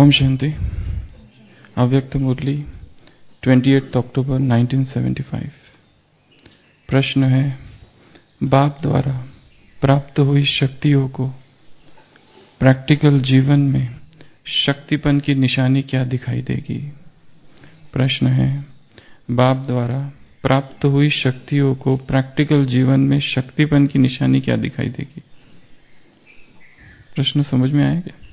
ओम शांति। अव्यक्त मुरली 28 अक्टूबर 1975। प्रश्न है, बाप द्वारा प्राप्त हुई शक्तियों को प्रैक्टिकल जीवन में शक्तिपन की निशानी क्या दिखाई देगी? प्रश्न है, बाप द्वारा प्राप्त हुई शक्तियों को प्रैक्टिकल जीवन में शक्तिपन की निशानी क्या दिखाई देगी? प्रश्न समझ में आया क्या?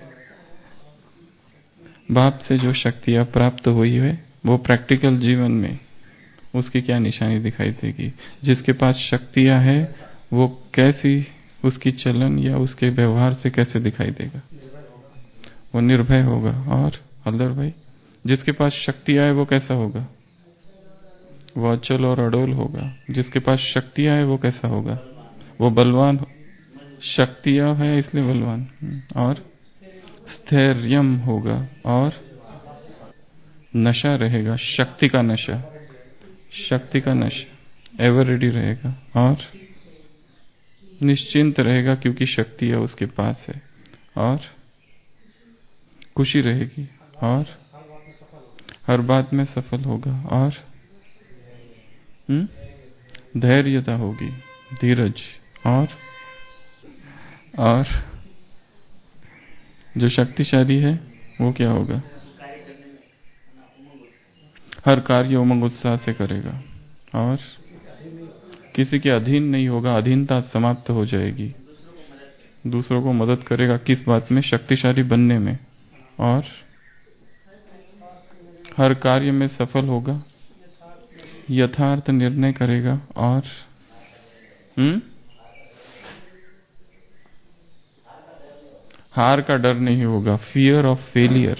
बाप से जो शक्तियां प्राप्त हुई है वो प्रैक्टिकल जीवन में उसकी क्या निशानी दिखाई देगी? जिसके पास शक्तियां है वो कैसी, उसकी चलन या उसके व्यवहार से कैसे दिखाई देगा? वो निर्भय होगा। और हल्दर भाई, जिसके पास शक्तियां है वो कैसा होगा? वो अचल और अडोल होगा। जिसके पास शक्तियां है वो कैसा होगा? वो बलवान। शक्तियां है इसलिए बलवान। और स्थैर्यम होगा और नशा रहेगा, शक्ति का नशा, शक्ति का नशा एवर रेडी रहेगा और निश्चिंत रहेगा क्योंकि शक्ति है उसके पास है। और खुशी रहेगी और हर बात में सफल होगा। और धैर्यता होगी, धीरज। और जो शक्तिशाली है वो क्या होगा? हर कार्य उमंग उत्साह से करेगा और किसी के अधीन नहीं होगा। अधीनता समाप्त हो जाएगी। दूसरों को मदद करेगा किस बात में? शक्तिशाली बनने में। और हर कार्य में सफल होगा, यथार्थ निर्णय करेगा। और हार का डर नहीं होगा, फियर ऑफ फेलियर।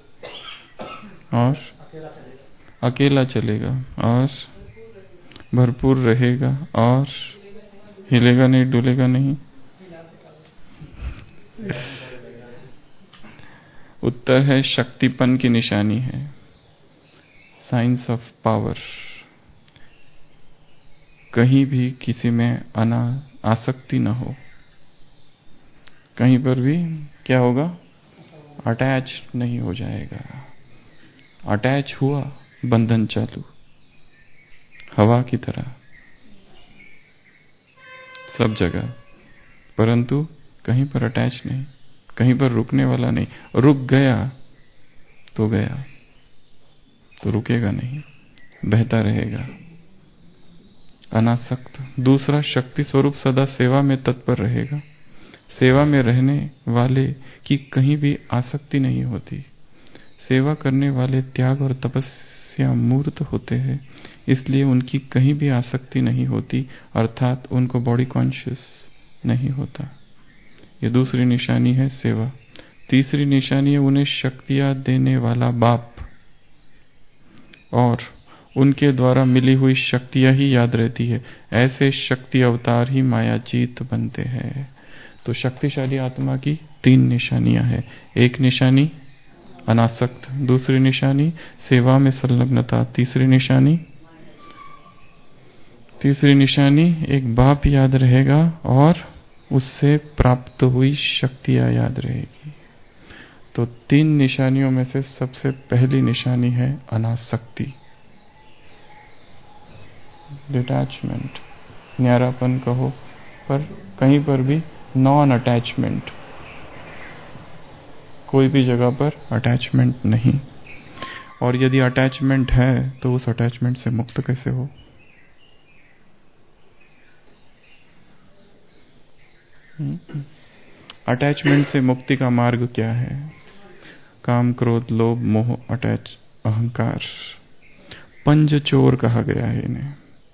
और अकेला चलेगा और भरपूर रहेगा और हिलेगा नहीं, डुलेगा नहीं। उत्तर है शक्तिपन की निशानी है, साइंस ऑफ पावर। कहीं भी किसी में आसक्ति न हो। कहीं पर भी क्या होगा? अटैच नहीं हो जाएगा। अटैच हुआ बंधन चालू, हवा की तरह सब जगह। परंतु कहीं पर अटैच नहीं, कहीं पर रुकने वाला नहीं। रुक गया तो गया, तो रुकेगा नहीं, बहता रहेगा, अनासक्त। दूसरा, शक्ति स्वरूप सदा सेवा में तत्पर रहेगा। सेवा में रहने वाले की कहीं भी आसक्ति नहीं होती। सेवा करने वाले त्याग और तपस्या मूर्त होते हैं, इसलिए उनकी कहीं भी आसक्ति नहीं होती, अर्थात उनको बॉडी कॉन्शियस नहीं होता। ये दूसरी निशानी है सेवा। तीसरी निशानी है उन्हें शक्तियां देने वाला बाप और उनके द्वारा मिली हुई शक्तियां ही याद रहती है। ऐसे शक्ति अवतार ही मायाजीत बनते हैं। तो शक्तिशाली आत्मा की तीन निशानियां हैं। एक निशानी अनासक्त, दूसरी निशानी सेवा में संलग्नता, तीसरी निशानी एक बाप याद रहेगा और उससे प्राप्त हुई शक्तियां याद रहेगी। तो तीन निशानियों में से सबसे पहली निशानी है अनासक्ति, डिटैचमेंट, न्यारापन कहो, पर कहीं पर भी नॉन अटैचमेंट। कोई भी जगह पर अटैचमेंट नहीं। और यदि अटैचमेंट है तो उस अटैचमेंट से मुक्त कैसे हो? अटैचमेंट से मुक्ति का मार्ग क्या है? काम, क्रोध, लोभ, मोह, अहंकार, पंज चोर कहा गया है इन्हें।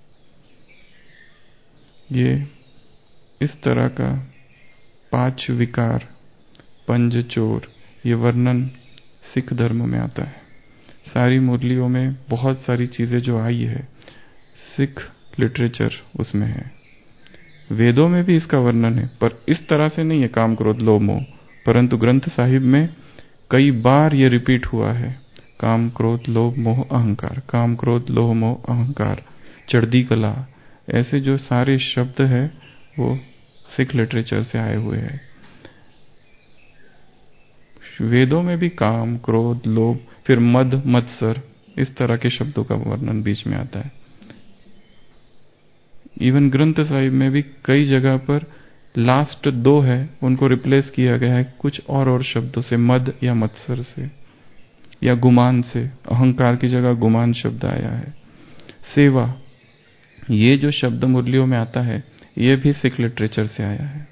ये इस तरह का 5 विकार, पंज चोर, ये वर्णन सिख धर्म में आता है। सारी मुरलियों में बहुत सारी चीजें जो आई है, सिख लिटरेचर उसमें है। वेदों में भी इसका वर्णन है, पर इस तरह से नहीं है, काम, क्रोध, लोभ, मोह। परंतु ग्रंथ साहिब में कई बार ये रिपीट हुआ है, काम, क्रोध, लोभ, मोह, अहंकार, काम, क्रोध, लोभ, मोह, अहंकार, चढ़दी कला। ऐसे जो सारे शब्द है वो सिख लिटरेचर से आए हुए हैं। वेदों में भी काम, क्रोध, लोभ, फिर मद, मत्सर, इस तरह के शब्दों का वर्णन बीच में आता है। इवन ग्रंथ साहिब में भी कई जगह पर लास्ट दो है उनको रिप्लेस किया गया है कुछ और शब्दों से, मद या मत्सर से या गुमान से। अहंकार की जगह गुमान शब्द आया है। सेवा, ये जो शब्द मुरलियों में आता है ये भी सिख लिटरेचर से आया है।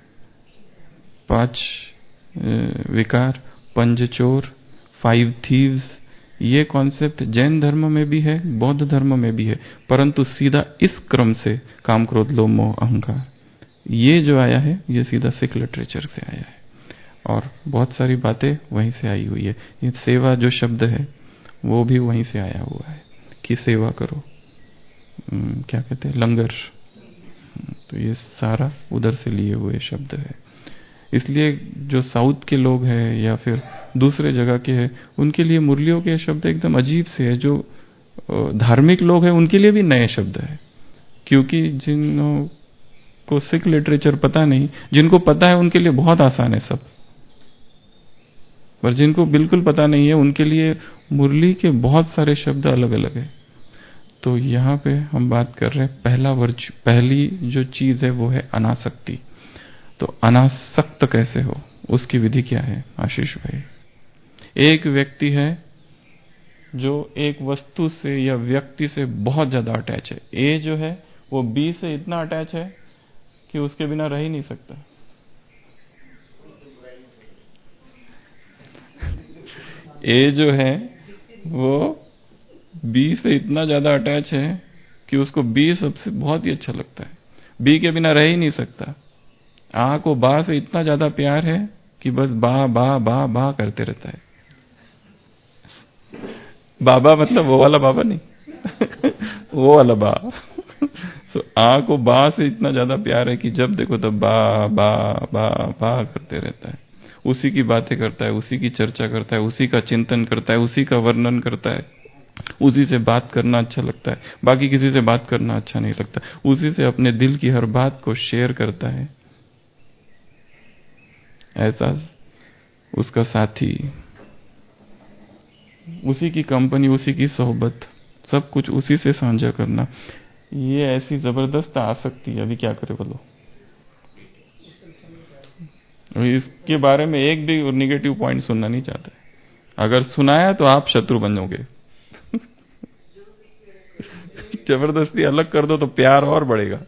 5 विकार, पंजचोर, 5 थीव्स, ये कॉन्सेप्ट जैन धर्म में भी है, बौद्ध धर्म में भी है, परंतु सीधा इस क्रम से काम, क्रोध, लोभ, मोह, अहंकार, ये जो आया है ये सीधा सिख लिटरेचर से आया है और बहुत सारी बातें वहीं से आई हुई है। ये सेवा जो शब्द है वो भी वहीं से आया हुआ है कि सेवा करो, क्या कहते हैं, लंगर, तो ये सारा उधर से लिए हुए शब्द है। इसलिए जो साउथ के लोग हैं या फिर दूसरे जगह के हैं उनके लिए मुरलियों के शब्द एकदम अजीब से है। जो धार्मिक लोग हैं उनके लिए भी नए शब्द है, क्योंकि जिनको सिख लिटरेचर पता नहीं, जिनको पता है उनके लिए बहुत आसान है सब, पर जिनको बिल्कुल पता नहीं है उनके लिए मुरली के बहुत सारे शब्द अलग अलग है। तो यहाँ पे हम बात कर रहे हैं पहली जो चीज है वो है अनासक्ति। तो अनासक्त कैसे हो, उसकी विधि क्या है आशीष भाई? एक व्यक्ति है जो एक वस्तु से या व्यक्ति से बहुत ज्यादा अटैच है। ए जो है वो बी से इतना अटैच है कि उसके बिना रह ही नहीं सकता। ए जो है वो बी से इतना ज्यादा अटैच है कि उसको बी सबसे बहुत ही अच्छा लगता है, बी के बिना रह ही नहीं सकता। आ को बा से इतना ज्यादा प्यार है कि बस बा बा बा बा करते रहता है। बाबा मतलब वो वाला बाबा नहीं वो वाला बा। सो आ को बा से इतना ज्यादा प्यार है कि जब देखो तब बा बा बा बा करते रहता है। उसी की बातें करता है, उसी की चर्चा करता है, उसी का चिंतन करता है, उसी का वर्णन करता है, उसी से बात करना अच्छा लगता है, बाकी किसी से बात करना अच्छा नहीं लगता। उसी से अपने दिल की हर बात को शेयर करता है। ऐसा उसका साथी, उसी की कंपनी, उसी की सोहबत, सब कुछ उसी से साझा करना, ये ऐसी जबरदस्त आसक्ति है। अभी क्या करे बोलो? इसके बारे में एक भी निगेटिव पॉइंट सुनना नहीं चाहता है। अगर सुनाया तो आप शत्रु बन जाओगे। जबरदस्ती अलग कर दो तो प्यार और बढ़ेगा।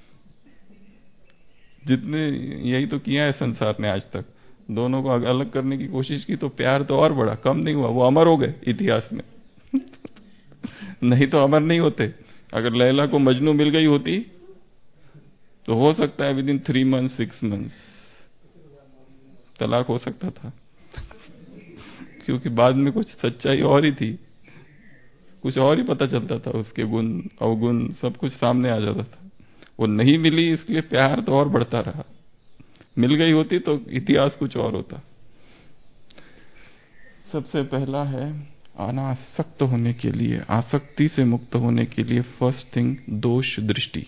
जितने यही तो किया है संसार ने आज तक, दोनों को अलग करने की कोशिश की तो प्यार तो और बढ़ा, कम नहीं हुआ। वो अमर हो गए इतिहास में। नहीं तो अमर नहीं होते। अगर लैला को मजनू मिल गई होती तो हो सकता है विद इन 3 months 6 months तलाक हो सकता था। क्योंकि बाद में कुछ सच्चाई और ही थी, कुछ और ही पता चलता था, उसके गुण अवगुण सब कुछ सामने आ जाता था। वो नहीं मिली इसलिए प्यार तो और बढ़ता रहा। मिल गई होती तो इतिहास कुछ और होता। सबसे पहला है अनासक्त होने के लिए, आसक्ति से मुक्त होने के लिए फर्स्ट थिंग दोष दृष्टि।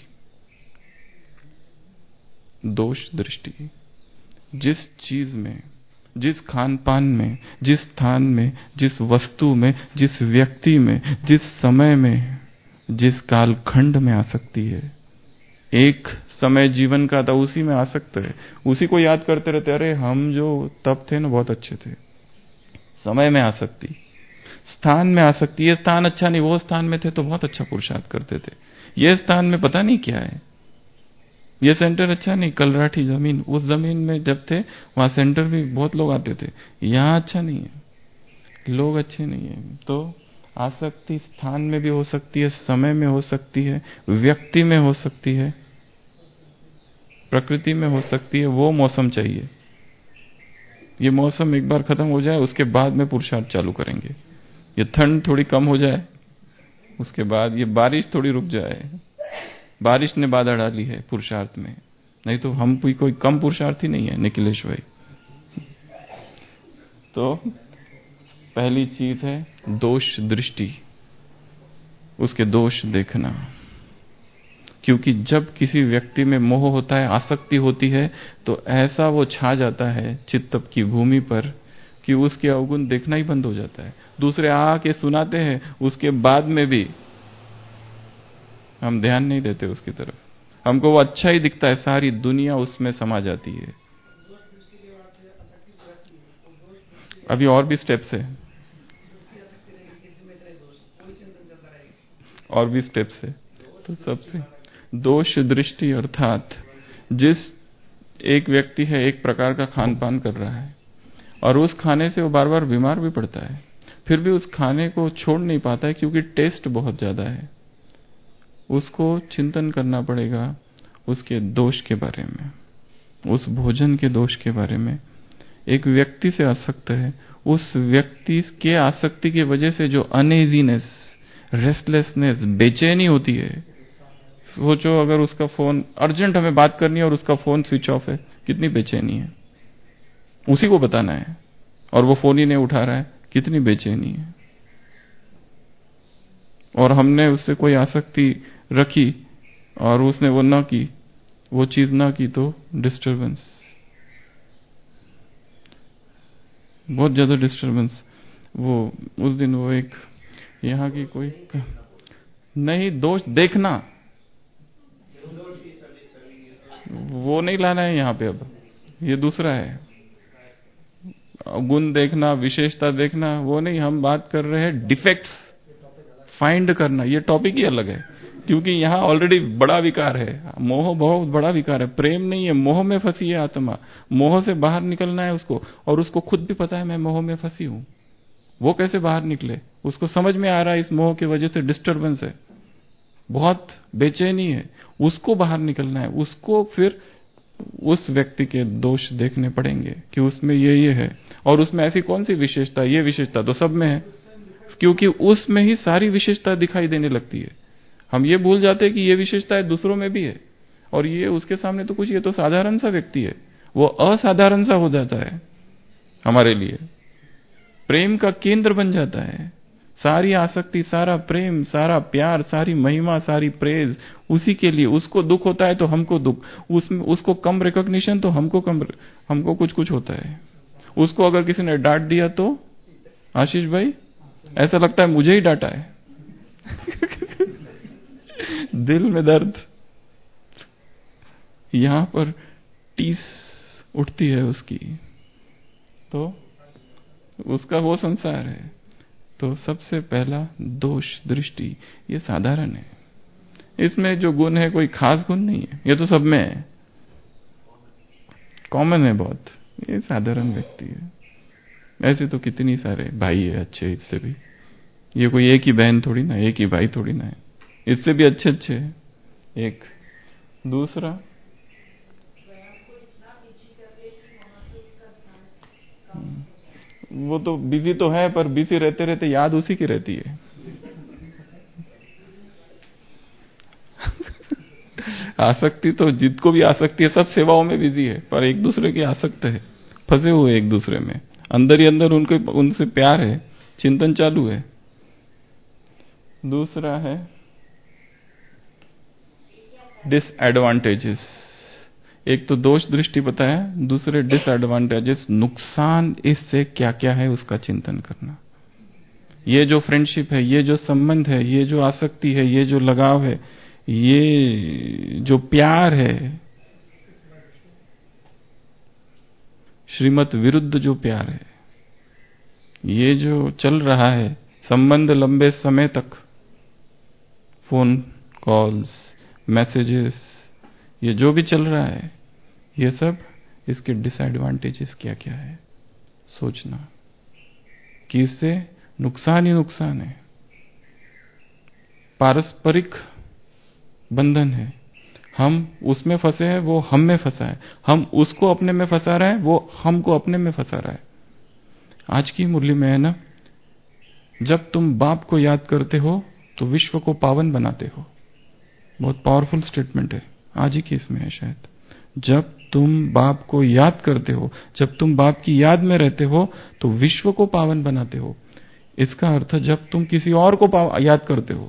दोष दृष्टि, जिस चीज में, जिस खान पान में, जिस स्थान में, जिस वस्तु में, जिस व्यक्ति में, जिस समय में, जिस कालखंड में आसक्ति है, एक समय जीवन का था उसी में आसक्त है, उसी को याद करते रहते, अरे हम जो तब थे ना बहुत अच्छे थे। समय में आसक्ति, स्थान में आसक्ति, ये स्थान अच्छा नहीं, वो स्थान में थे तो बहुत अच्छा पुरुषार्थ करते थे, ये स्थान में पता नहीं क्या है, ये सेंटर अच्छा नहीं, कलराठी जमीन, उस जमीन में जब थे वहां सेंटर भी बहुत लोग आते थे, यहां अच्छा नहीं है, लोग अच्छे नहीं है। तो आसक्ति स्थान में भी हो सकती है, समय में हो सकती है, व्यक्ति में हो सकती है, प्रकृति में हो सकती है। वो मौसम चाहिए, ये मौसम एक बार खत्म हो जाए उसके बाद में पुरुषार्थ चालू करेंगे। ये ठंड थोड़ी कम हो जाए उसके बाद, ये बारिश थोड़ी रुक जाए, बारिश ने बाधा डाली है पुरुषार्थ में, नहीं तो हम कोई कम पुरुषार्थी नहीं है निखिलेश भाई। तो पहली चीज है दोष दृष्टि, उसके दोष देखना। क्योंकि जब किसी व्यक्ति में मोह होता है, आसक्ति होती है, तो ऐसा वो छा जाता है चित्त की भूमि पर कि उसके अवगुण देखना ही बंद हो जाता है। दूसरे आके सुनाते हैं, उसके बाद में भी हम ध्यान नहीं देते उसकी तरफ। हमको वो अच्छा ही दिखता है, सारी दुनिया उसमें समा जाती है। अभी और भी स्टेप्स है, और भी स्टेप्स है। तो सबसे दोष दृष्टि अर्थात जिस एक व्यक्ति है एक प्रकार का खान पान कर रहा है और उस खाने से वो बार बार बीमार भी पड़ता है, फिर भी उस खाने को छोड़ नहीं पाता है क्योंकि टेस्ट बहुत ज्यादा है। उसको चिंतन करना पड़ेगा उसके दोष के बारे में, उस भोजन के दोष के बारे में। एक व्यक्ति से आसक्त है, उस व्यक्ति के आसक्ति की वजह से जो अनइजीनेस, रेस्टलेसनेस, बेचैनी होती है। सोचो अगर उसका फोन अर्जेंट हमें बात करनी है और उसका फोन स्विच ऑफ है, कितनी बेचैनी है। उसी को बताना है और वो फोन ही नहीं उठा रहा है, कितनी बेचैनी है। और हमने उससे कोई आसक्ति रखी और उसने वो ना की, वो चीज ना की, तो डिस्टरबेंस, बहुत ज्यादा डिस्टरबेंस। वो उस दिन वो एक यहाँ की कोई नहीं, दोष देखना वो नहीं लाना है यहाँ पे, अब ये दूसरा है। गुण देखना, विशेषता देखना, वो नहीं। हम बात कर रहे हैं डिफेक्ट्स फाइंड करना। ये टॉपिक ही अलग है, क्योंकि यहाँ ऑलरेडी बड़ा विकार है। मोह बहुत बड़ा विकार है, प्रेम नहीं है, मोह में फंसी है आत्मा। मोह से बाहर निकलना है उसको, और उसको खुद भी पता है मैं मोह में फंसी हूं। वो कैसे बाहर निकले, उसको समझ में आ रहा है इस मोह की वजह से डिस्टरबेंस है, बहुत बेचैनी है, उसको बाहर निकलना है। उसको फिर उस व्यक्ति के दोष देखने पड़ेंगे कि उसमें ये है, और उसमें ऐसी कौन सी विशेषता, ये विशेषता तो सब में है, क्योंकि उसमें ही सारी विशेषता दिखाई देने लगती है। हम ये भूल जाते हैं कि ये विशेषता दूसरों में भी है, और ये उसके सामने तो कुछ, ये तो साधारण सा व्यक्ति है, वो असाधारण सा हो जाता है हमारे लिए, प्रेम का केंद्र बन जाता है। सारी आसक्ति, सारा प्रेम, सारा प्यार, सारी महिमा, सारी प्रेज उसी के लिए। उसको दुख होता है तो हमको दुख, उसको कम रिकॉग्निशन तो हमको कुछ कुछ होता है। उसको अगर किसी ने डांट दिया तो आशीष भाई ऐसा लगता है मुझे ही डांटा है। दिल में दर्द, यहां पर टीस उठती है उसकी, तो उसका वो संसार है। तो सबसे पहला दोष दृष्टि, ये साधारण है। इसमें जो गुण है कोई खास गुण नहीं है, ये तो सब में है, कॉमन है बहुत। ये साधारण व्यक्ति है। ऐसे तो कितनी सारे भाई है अच्छे, इससे भी, ये कोई एक ही बहन थोड़ी ना, एक ही भाई थोड़ी ना है, इससे भी अच्छे अच्छे है। एक दूसरा वो तो बिजी तो है, पर बिजी रहते रहते याद उसी की रहती है। आसक्ति तो जिसको भी आसक्ति है, सब सेवाओं में बिजी है, पर एक दूसरे की आसक्त है, फंसे हुए एक दूसरे में, अंदर ही अंदर उनसे प्यार है, चिंतन चालू है। दूसरा है डिसएडवांटेजेस। एक तो दोष दृष्टि बताया, दूसरे डिसएडवांटेजेस, नुकसान इससे क्या क्या है उसका चिंतन करना। ये जो फ्रेंडशिप है, ये जो संबंध है, ये जो आसक्ति है, ये जो लगाव है, ये जो प्यार है, श्रीमत विरुद्ध जो प्यार है, ये जो चल रहा है संबंध लंबे समय तक, फोन कॉल्स, मैसेजेस, ये जो भी चल रहा है, ये सब इसके डिसएडवांटेजेस क्या क्या है सोचना, कि इससे नुकसान ही नुकसान है। पारस्परिक बंधन है, हम उसमें फंसे हैं, वो हम में फंसा है, हम उसको अपने में फंसा रहे हैं, वो हमको अपने में फंसा रहा है। आज की मुरली में है ना, जब तुम बाप को याद करते हो तो विश्व को पावन बनाते हो। बहुत पावरफुल स्टेटमेंट है, आज ही की इसमें है शायद। जब तुम बाप को याद करते हो, जब तुम बाप की याद में रहते हो तो विश्व को पावन बनाते हो। इसका अर्थ जब तुम किसी और को याद करते हो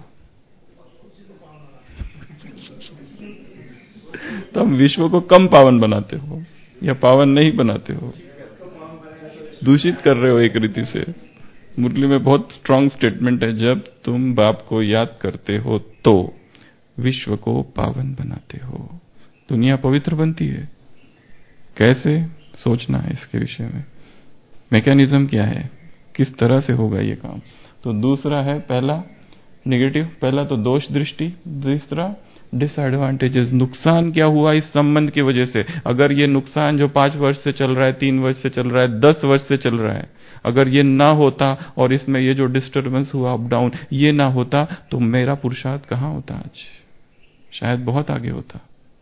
तो हम विश्व को कम पावन बनाते हो या पावन नहीं बनाते हो। दूषित कर रहे हो एक रीति से। मुरली में बहुत स्ट्रांग स्टेटमेंट है, जब तुम बाप को याद करते हो तो विश्व को पावन बनाते हो, दुनिया पवित्र बनती है। कैसे सोचना है इसके विषय में, मैकेनिज्म क्या है, किस तरह से होगा ये काम। तो दूसरा है पहला नेगेटिव, पहला तो दोष दृष्टि, दूसरा डिसएडवांटेजेस, नुकसान क्या हुआ इस संबंध की वजह से। अगर ये नुकसान जो 5 वर्ष से चल रहा है, 3 वर्ष से चल रहा है, 10 वर्ष से चल रहा है, अगर ये ना होता और इसमें ये जो डिस्टर्बेंस हुआ अप डाउन ये ना होता, तो मेरा पुरुषार्थ कहां होता आज, शायद बहुत आगे होता,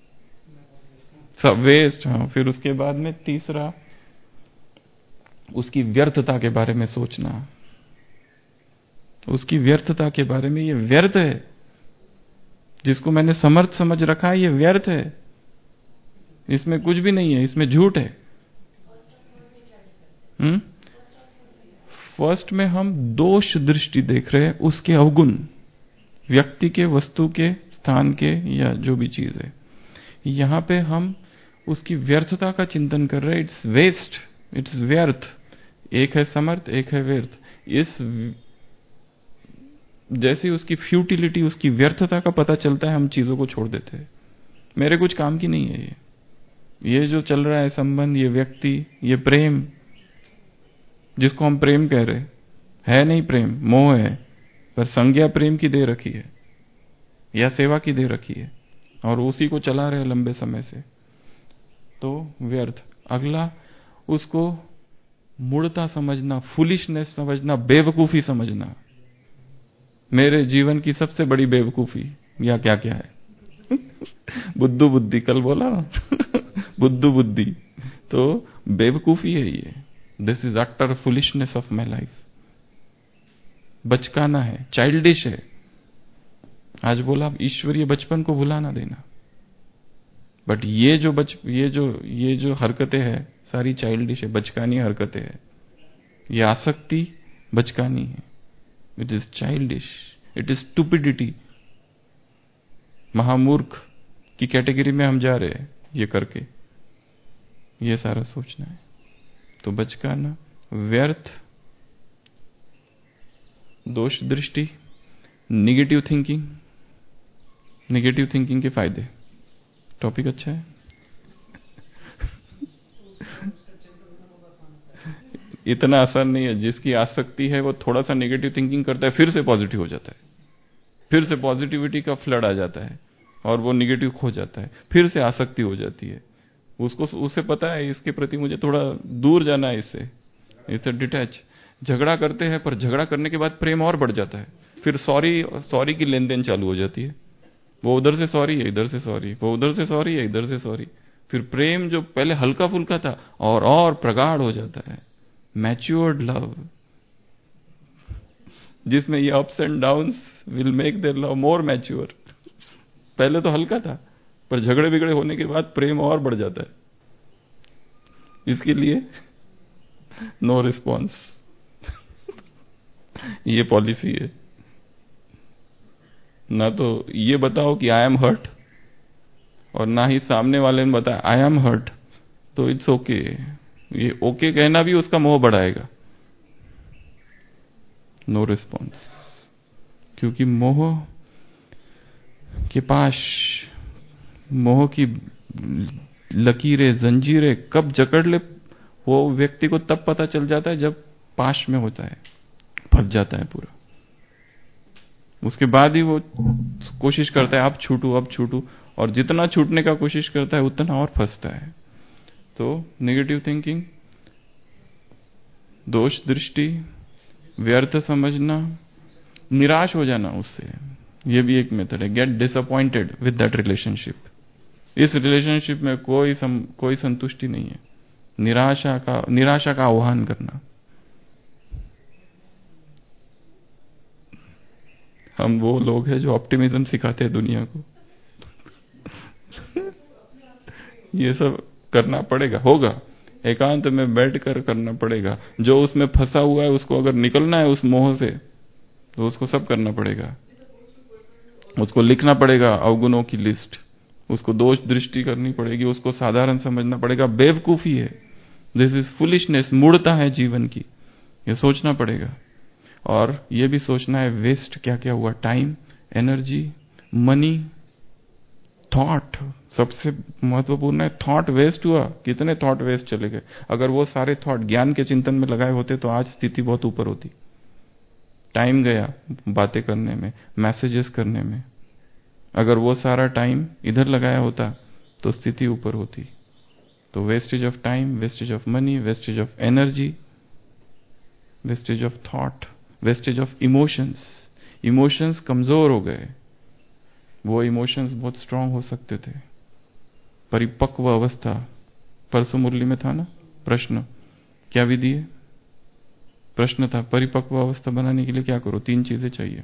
सब वेस्ट। हाँ, फिर उसके बाद में तीसरा उसकी व्यर्थता के बारे में सोचना, उसकी व्यर्थता के बारे में, ये व्यर्थ है, जिसको मैंने समर्थ समझ रखा है ये व्यर्थ है, इसमें कुछ भी नहीं है, इसमें झूठ है। फर्स्ट में हम दोष दृष्टि देख रहे हैं, उसके अवगुण, व्यक्ति के, वस्तु के, स्थान के, या जो भी चीज है। यहां पे हम उसकी व्यर्थता का चिंतन कर रहे हैं। इट्स वेस्ट, इट्स व्यर्थ। एक है समर्थ, एक है व्यर्थ। इस जैसी उसकी फ्यूटिलिटी, उसकी व्यर्थता का पता चलता है, हम चीजों को छोड़ देते हैं। मेरे कुछ काम की नहीं है ये जो चल रहा है संबंध, ये व्यक्ति, ये प्रेम जिसको हम प्रेम कह रहे है नहीं, प्रेम मोह है, पर संज्ञा प्रेम की दे रखी है या सेवा की दे रखी है, और उसी को चला रहे लंबे समय से, तो व्यर्थ। अगला उसको मूढ़ता समझना, फुलिशनेस समझना, बेवकूफी समझना। मेरे जीवन की सबसे बड़ी बेवकूफी या क्या क्या है बुद्धू बुद्धि, कल बोला बुद्धू बुद्धि, तो बेवकूफी है ये। This is utter foolishness of my life. बचकाना है, चाइल्डिश है। आज बोला ईश्वरीय बचपन को भुला ना देना, बट ये जो हरकतें हैं सारी चाइल्डिश है, बचकानी हरकतें हैं। ये आसक्ति बचकानी है। It is childish, it is stupidity. महामूर्ख की कैटेगरी में हम जा रहे हैं ये करके। ये सारा सोचना है। तो बचकाना, व्यर्थ, दोष दृष्टि, निगेटिव थिंकिंग। निगेटिव थिंकिंग के फायदे, टॉपिक अच्छा है इतना आसान नहीं है। जिसकी आसक्ति है वो थोड़ा सा नेगेटिव थिंकिंग करता है, फिर से पॉजिटिव हो जाता है, फिर से पॉजिटिविटी का फ्लड आ जाता है और वो नेगेटिव खो जाता है, फिर से आसक्ति हो जाती है। उसे पता है इसके प्रति मुझे थोड़ा दूर जाना है, इससे डिटैच। झगड़ा करते हैं, पर झगड़ा करने के बाद प्रेम और बढ़ जाता है, फिर सॉरी की लेन देन चालू हो जाती है। वो उधर से सॉरी है, इधर से सॉरी, वो उधर से सॉरी है, इधर से सॉरी। फिर प्रेम जो पहले हल्का फुल्का था और प्रगाढ़ हो जाता है। मैच्योर्ड लव, जिसमें ये ups and downs will make their love more mature. पहले तो हल्का था, पर झगड़े बिगड़े होने के बाद प्रेम और बढ़ जाता है। इसके लिए नो रिस्पॉन्स ये पॉलिसी है। ना तो ये बताओ कि आई एम हर्ट, और ना ही सामने वाले ने बताया आई एम हर्ट, तो इट्स ओके। ये ओके कहना भी उसका मोह बढ़ाएगा। नो रिस्पॉन्स, क्योंकि मोह के पास, मोह की लकीरें, जंजीरें कब जकड़ ले वो व्यक्ति को तब पता चल जाता है जब पाश में होता है, फंस जाता है पूरा। उसके बाद ही वो कोशिश करता है अब छूटू, और जितना छूटने का कोशिश करता है उतना और फंसता है। तो नेगेटिव थिंकिंग, दोष दृष्टि, व्यर्थ समझना, निराश हो जाना उससे, ये भी एक मेथड है। Get disappointed with that relationship. इस रिलेशनशिप में कोई संतुष्टि नहीं है। निराशा का आह्वान करना। हम वो लोग हैं जो ऑप्टिमिज्म सिखाते हैं दुनिया को ये सब करना पड़ेगा, होगा, एकांत में बैठकर करना पड़ेगा। जो उसमें फंसा हुआ है उसको अगर निकलना है उस मोह से, तो उसको सब करना पड़ेगा। उसको लिखना पड़ेगा अवगुणों की लिस्ट, उसको दोष दृष्टि करनी पड़ेगी, उसको साधारण समझना पड़ेगा। बेवकूफी है दिस इज फुलिशनेस, मूढ़ता है जीवन की, ये सोचना पड़ेगा। और ये भी सोचना है वेस्ट क्या क्या हुआ, टाइम, एनर्जी, मनी, थॉट। सबसे महत्वपूर्ण है थॉट वेस्ट हुआ, कितने थॉट वेस्ट चले गए। अगर वो सारे थॉट ज्ञान के चिंतन में लगाए होते तो आज स्थिति बहुत ऊपर होती। टाइम गया बातें करने में, मैसेजेस करने में, अगर वो सारा टाइम इधर लगाया होता तो स्थिति ऊपर होती। तो wastage of time, wastage of money, wastage of energy, wastage of thought, wastage of emotions. Emotions कमजोर हो गए, वो इमोशंस बहुत स्ट्रांग हो सकते थे। परिपक्व अवस्था, परसों मुरली में था ना प्रश्न, क्या विधि है? प्रश्न था परिपक्व अवस्था बनाने के लिए क्या करो, 3 चीजें चाहिए।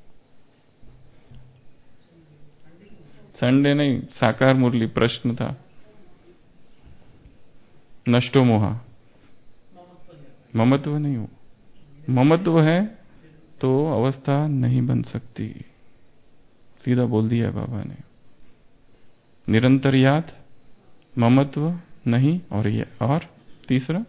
संडे नहीं, साकार मुरली प्रश्न था। नष्टो मोहा, ममत्व नहीं हो, ममत्व है तो अवस्था नहीं बन सकती, सीधा बोल दिया है बाबा ने। निरंतर याद, ममत्व नहीं, और तीसरा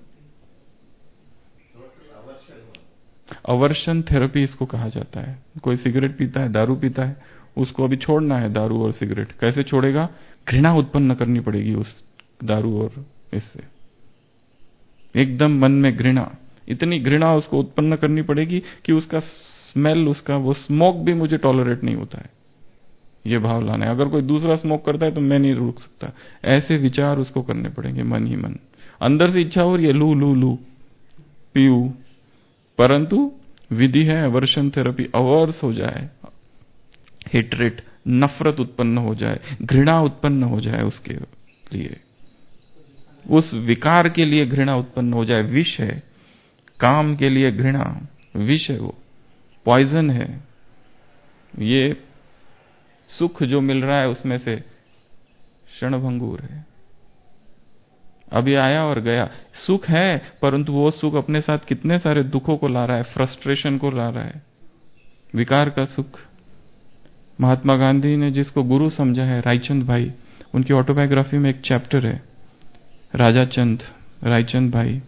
अवर्शन थेरेपी इसको कहा जाता है। कोई सिगरेट पीता है, दारू पीता है, उसको अभी छोड़ना है दारू और सिगरेट। कैसे छोड़ेगा? घृणा उत्पन्न करनी पड़ेगी उस दारू और इससे, एकदम मन में घृणा, इतनी घृणा उसको उत्पन्न करनी पड़ेगी कि उसका स्मेल, उसका वो स्मोक भी मुझे टॉलरेट नहीं होता है, ये भाव लाना है। अगर कोई दूसरा स्मोक करता है तो मैं नहीं रुक सकता, ऐसे विचार उसको करने पड़ेंगे मन ही मन। अंदर से इच्छा हो रही है लू लू लू पीऊ, परंतु विधि है अवर्शन थेरेपी, अवर्स हो जाए, हेट्रेट, नफरत उत्पन्न हो जाए, घृणा उत्पन्न हो जाए उसके लिए, उस विकार के लिए घृणा उत्पन्न हो जाए। विष है, काम के लिए घृणा विष है, वो पॉइजन है। ये सुख जो मिल रहा है उसमें से क्षणभंगुर है, अभी आया और गया। सुख है परंतु वो सुख अपने साथ कितने सारे दुखों को ला रहा है, फ्रस्ट्रेशन को ला रहा है, विकार का सुख। महात्मा गांधी ने जिसको गुरु समझा है, रायचंद भाई, उनकी ऑटोबायोग्राफी में एक चैप्टर है, राजा चंद, रायचंद भाई।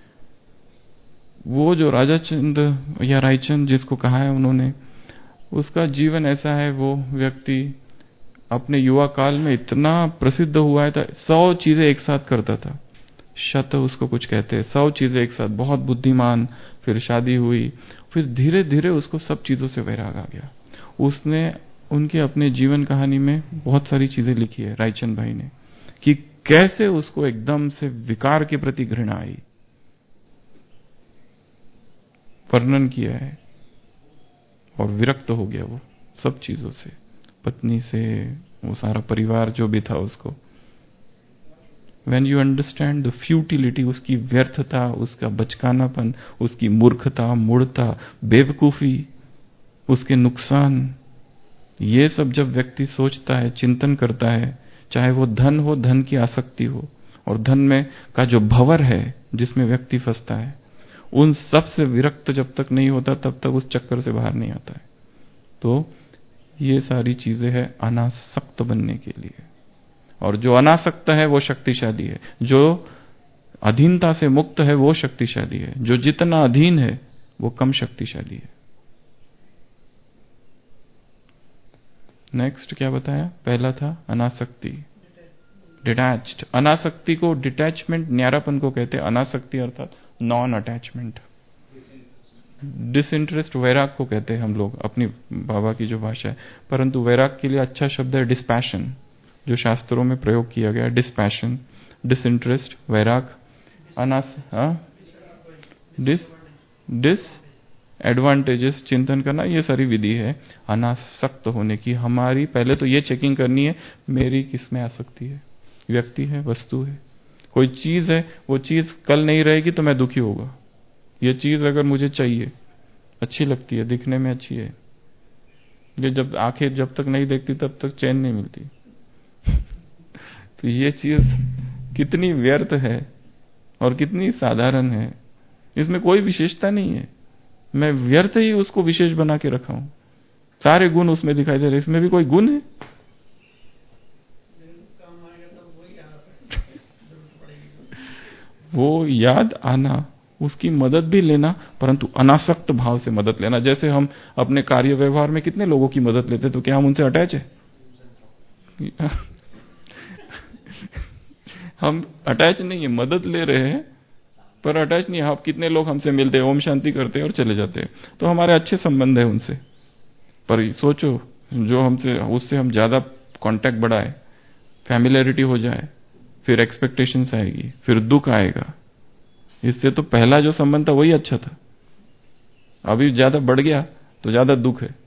वो जो राजा चंद या रायचंद जिसको कहा है उन्होंने, उसका जीवन ऐसा है, वो व्यक्ति अपने युवा काल में इतना प्रसिद्ध हुआ है, 100 चीजें एक साथ करता था, शत उसको कुछ कहते हैं, 100 चीजें एक साथ, बहुत बुद्धिमान। फिर शादी हुई, फिर धीरे धीरे उसको सब चीजों से वैराग आ गया। उसने उनके अपने जीवन कहानी में बहुत सारी चीजें लिखी है रायचंद भाई ने, कि कैसे उसको एकदम से विकार के प्रति घृणा आई, वर्णन किया है, और विरक्त हो गया वो सब चीजों से, पत्नी से, वो सारा परिवार जो भी था उसको। When you understand the futility, उसकी व्यर्थता, उसका बचकानापन, उसकी मूर्खता, मूढ़ता, बेवकूफी, उसके नुकसान, ये सब जब व्यक्ति सोचता है, चिंतन करता है, चाहे वो धन हो, धन की आसक्ति हो, और धन में का जो भंवर है जिसमें व्यक्ति फंसता है, उन सब से विरक्त जब तक नहीं होता तब तक उस चक्कर से बाहर नहीं आता है। तो ये सारी चीजें हैं अनासक्त बनने के लिए, और जो अनासक्त है वो शक्तिशाली है, जो अधीनता से मुक्त है वो शक्तिशाली है, जो जितना अधीन है वो कम शक्तिशाली है। नेक्स्ट क्या बताया? पहला था अनासक्ति, डिटैच्ड। अनासक्ति को डिटैचमेंट, न्यारापन को कहते हैं। अनासक्ति अर्थात नॉन अटैचमेंट। डिसइंटरेस्ट वैराग को कहते हैं हम लोग, अपनी बाबा की जो भाषा है। परंतु वैराग के लिए अच्छा शब्द है डिस्पैशन, जो शास्त्रों में प्रयोग किया गया है। डिस्पैशन, डिसइंटरेस्ट, वैराग, डिस एडवांटेजेस चिंतन करना, ये सारी विधि है अनासक्त होने की। हमारी पहले तो ये चेकिंग करनी है, मेरी किस में आसक्ति है, व्यक्ति है, वस्तु है, कोई चीज है, वो चीज कल नहीं रहेगी तो मैं दुखी होगा। ये चीज अगर मुझे चाहिए, अच्छी लगती है, दिखने में अच्छी है, ये जब आंखें जब तक नहीं देखती तब तक चैन नहीं मिलती। तो ये चीज कितनी व्यर्थ है और कितनी साधारण है, इसमें कोई विशेषता नहीं है, मैं व्यर्थ ही उसको विशेष बना के रखा हूं। सारे गुण उसमें दिखाई दे रहे, इसमें भी कोई गुण है? वो याद आना, उसकी मदद भी लेना, परंतु अनासक्त भाव से मदद लेना। जैसे हम अपने कार्य व्यवहार में कितने लोगों की मदद लेते, तो क्या हम उनसे अटैच है? हम अटैच नहीं है, मदद ले रहे हैं पर अटैच नहीं है। आप कितने लोग हमसे मिलते हैं, ओम शांति करते हैं और चले जाते हैं, तो हमारे अच्छे संबंध है उनसे। पर सोचो जो हमसे, उससे हम ज्यादा कांटेक्ट बढ़ाए, फैमिलियरिटी हो जाए, फिर एक्सपेक्टेशंस आएगी, फिर दुख आएगा। इससे तो पहला जो संबंध था वही अच्छा था, अभी ज्यादा बढ़ गया तो ज्यादा दुख है।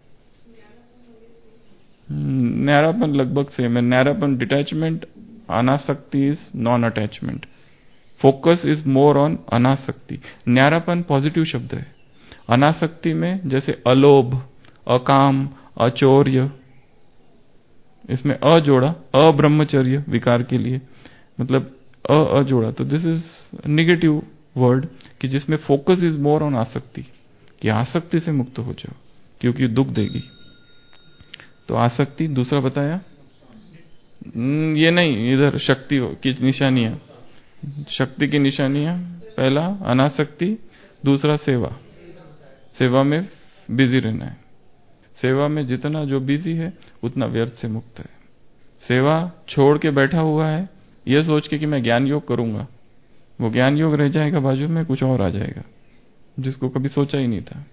न्यारापन लगभग सेम है। न्यारापन डिटैचमेंट, अनासक्ति is non attachment, focus is more on अनासक्ति। न्यारापन पॉजिटिव शब्द है। अनासक्ति में जैसे अलोभ, अकाम, अचौर्य, इसमें अजोड़ा, अब्रह्मचर्य विकार के लिए, मतलब अजोड़ा, तो दिस इज निगेटिव वर्ड कि जिसमें फोकस इज मोर ऑन आसक्ति, कि आसक्ति से मुक्त हो जाओ क्योंकि दुख देगी। तो आसक्ति दूसरा बताया, ये नहीं, इधर शक्ति की निशानियां, शक्ति की निशानियां, पहला अनासक्ति, दूसरा सेवा, सेवा में बिजी रहना है। सेवा में जितना जो बिजी है उतना व्यर्थ से मुक्त है। सेवा छोड़ के बैठा हुआ है यह सोच के कि मैं ज्ञान योग करूंगा, वो ज्ञान योग रह जाएगा, बाजू में कुछ और आ जाएगा जिसको कभी सोचा ही नहीं था।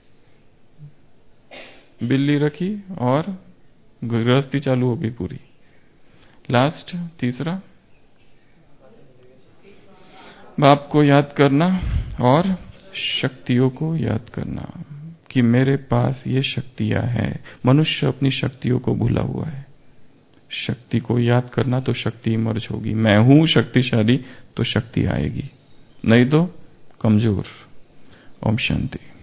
बिल्ली रखी और गृहस्थी चालू हो गई पूरी। लास्ट तीसरा, बाप को याद करना और शक्तियों को याद करना कि मेरे पास ये शक्तियां हैं। मनुष्य अपनी शक्तियों को भूला हुआ है। शक्ति को याद करना तो शक्ति इमर्ज होगी। मैं हूं शक्तिशाली तो शक्ति आएगी, नहीं तो कमजोर। ओम शांति।